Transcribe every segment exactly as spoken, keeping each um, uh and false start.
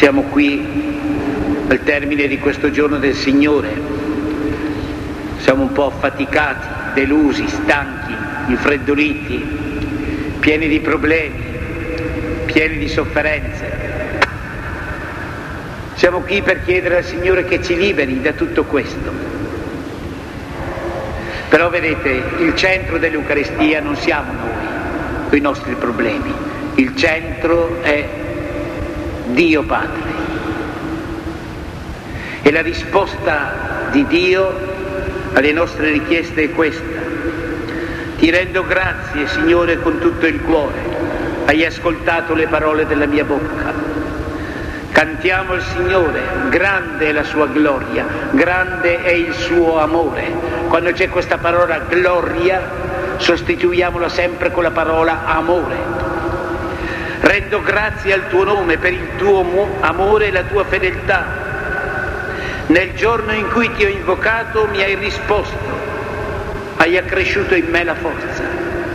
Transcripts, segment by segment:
Siamo qui al termine di questo giorno del Signore, siamo un po' affaticati, delusi, stanchi, infreddoliti, pieni di problemi, pieni di sofferenze. Siamo qui per chiedere al Signore che ci liberi da tutto questo. Però vedete, il centro dell'Eucaristia non siamo noi, con i nostri problemi. Il centro è Dio Padre. E la risposta di Dio alle nostre richieste è questa: ti rendo grazie, Signore, con tutto il cuore, hai ascoltato le parole della mia bocca. Cantiamo al Signore, grande è la sua gloria, grande è il suo amore. Quando c'è questa parola gloria, sostituiamola sempre con la parola amore. Rendo grazie al tuo nome per il tuo amore e la tua fedeltà. Nel giorno in cui ti ho invocato mi hai risposto, hai accresciuto in me la forza.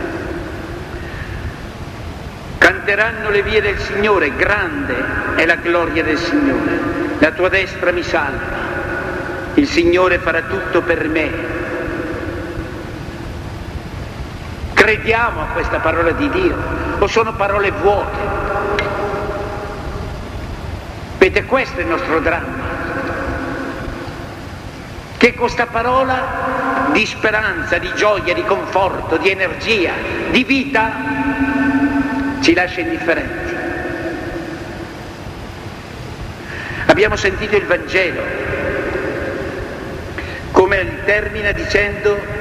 Canteranno le vie del Signore, grande è la gloria del Signore, la tua destra mi salva, il Signore farà tutto per me. Crediamo a questa parola di Dio o sono parole vuote? Vedete, questo è il nostro dramma, che questa parola di speranza, di gioia, di conforto, di energia, di vita ci lascia indifferenti. Abbiamo sentito il Vangelo come termina dicendo: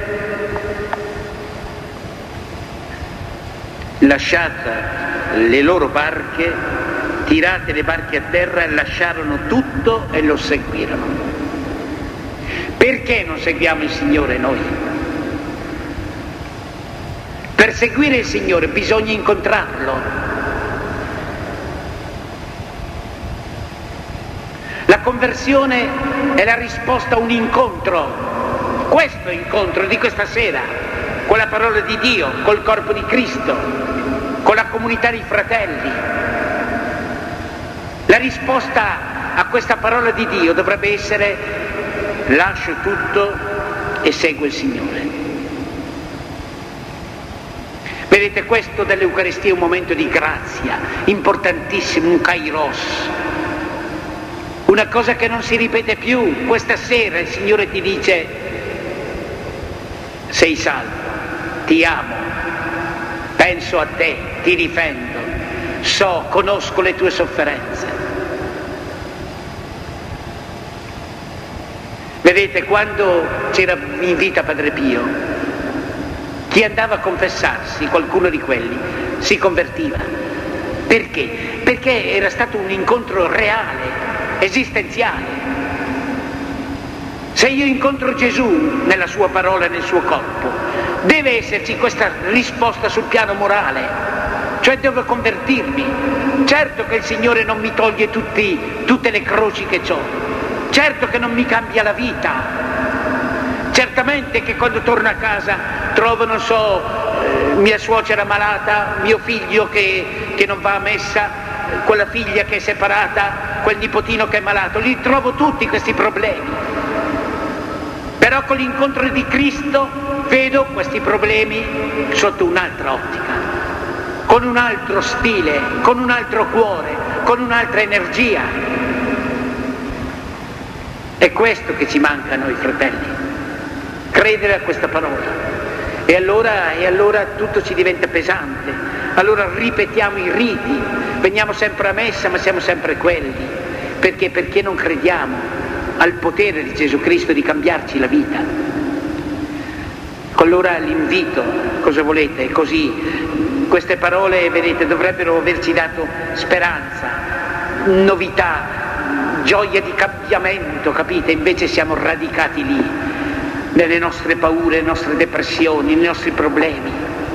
lasciata le loro barche, tirate le barche a terra, lasciarono tutto e lo seguirono. Perché non seguiamo il Signore noi? Per seguire il Signore bisogna incontrarlo. La conversione è la risposta a un incontro, questo incontro di questa sera, con la parola di Dio, col corpo di Cristo, con la comunità dei fratelli. La risposta a questa parola di Dio dovrebbe essere: lascio tutto e seguo il Signore. Vedete, questo dell'Eucaristia è un momento di grazia, importantissimo, un kairos, una cosa che non si ripete più. Questa sera il Signore ti dice: sei salvo, ti amo, penso a te, ti difendo, so, conosco le tue sofferenze. Vedete, quando c'era in vita Padre Pio, chi andava a confessarsi, qualcuno di quelli, si convertiva. Perché? Perché era stato un incontro reale, esistenziale. Se io incontro Gesù nella sua parola e nel suo corpo, deve esserci questa risposta sul piano morale, cioè devo convertirmi. Certo che il Signore non mi toglie tutti, tutte le croci che ho, certo che non mi cambia la vita, certamente che quando torno a casa trovo, non so, eh, mia suocera malata, mio figlio che, che non va a messa, quella figlia che è separata, quel nipotino che è malato, li trovo tutti questi problemi. Però con l'incontro di Cristo vedo questi problemi sotto un'altra ottica, con un altro stile, con un altro cuore, con un'altra energia. È questo che ci manca a noi fratelli, credere a questa parola. E allora, e allora tutto ci diventa pesante, allora ripetiamo i riti, veniamo sempre a messa ma siamo sempre quelli. Perché? Perché non crediamo al potere di Gesù Cristo di cambiarci la vita. Allora l'invito, cosa volete? È così. Queste parole, vedete, dovrebbero averci dato speranza, novità, gioia di cambiamento, capite? Invece siamo radicati lì, nelle nostre paure, nelle nostre depressioni, nei nostri problemi.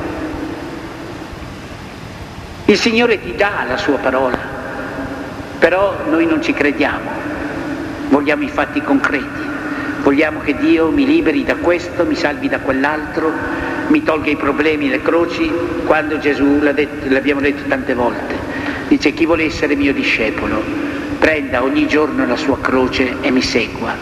Il Signore ti dà la sua parola, però noi non ci crediamo, vogliamo i fatti concreti, vogliamo che Dio mi liberi da questo, mi salvi da quell'altro, mi tolga i problemi, le croci, quando Gesù l'ha detto, l'abbiamo detto tante volte, dice: chi vuole essere mio discepolo prenda ogni giorno la sua croce e mi segua.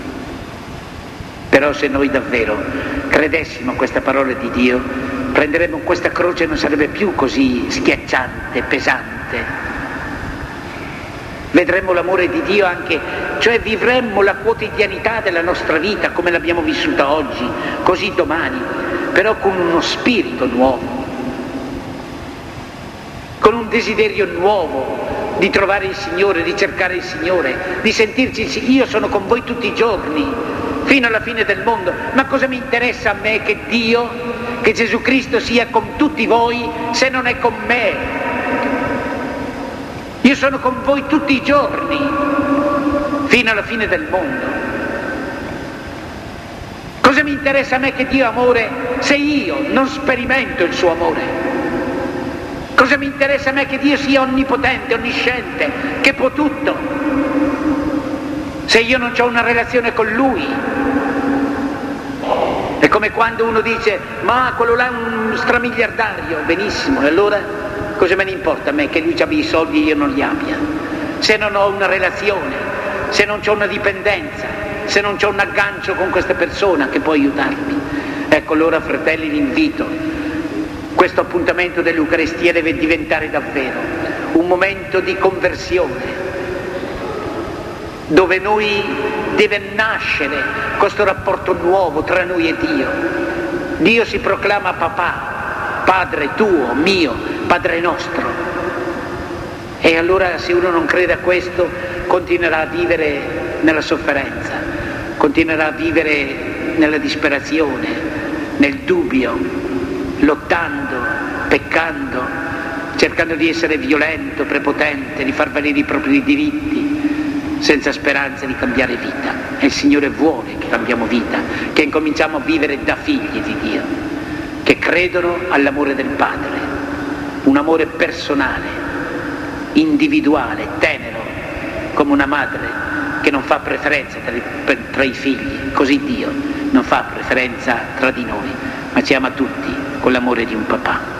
Però se noi davvero credessimo a questa parola di Dio, prenderemmo questa croce e non sarebbe più così schiacciante, pesante. Vedremmo l'amore di Dio anche, cioè vivremmo la quotidianità della nostra vita come l'abbiamo vissuta oggi, così domani, però con uno spirito nuovo, con un desiderio nuovo di trovare il Signore, di cercare il Signore, di sentirci, io sono con voi tutti i giorni, fino alla fine del mondo. Ma cosa mi interessa a me che Dio, che Gesù Cristo sia con tutti voi se non è con me? Io sono con voi tutti i giorni, fino alla fine del mondo. Cosa mi interessa a me che Dio è amore se io non sperimento il suo amore? Cosa mi interessa a me che Dio sia onnipotente, onnisciente, che può tutto, se io non ho una relazione con Lui? È come quando uno dice, ma quello là è un stramiliardario, benissimo, e allora cosa me ne importa a me che lui abbia i soldi e io non li abbia? Se non ho una relazione, se non ho una dipendenza, se non ho un aggancio con questa persona che può aiutarmi. Ecco, allora fratelli, l'invito, questo appuntamento dell'Eucaristia deve diventare davvero un momento di conversione, dove noi deve nascere questo rapporto nuovo tra noi e Dio. Dio si proclama papà, Padre tuo, mio, Padre nostro. E allora se uno non crede a questo, continuerà a vivere nella sofferenza, continuerà a vivere nella disperazione, nel dubbio, lottando, peccando, cercando di essere violento, prepotente, di far valere i propri diritti, senza speranza di cambiare vita. E il Signore vuole che cambiamo vita, che incominciamo a vivere da figli di Dio, che credono all'amore del Padre, un amore personale, individuale, tenero, come una madre che non fa preferenza tra i, tra i figli, così Dio non fa preferenza tra di noi, ma ci ama tutti con l'amore di un papà.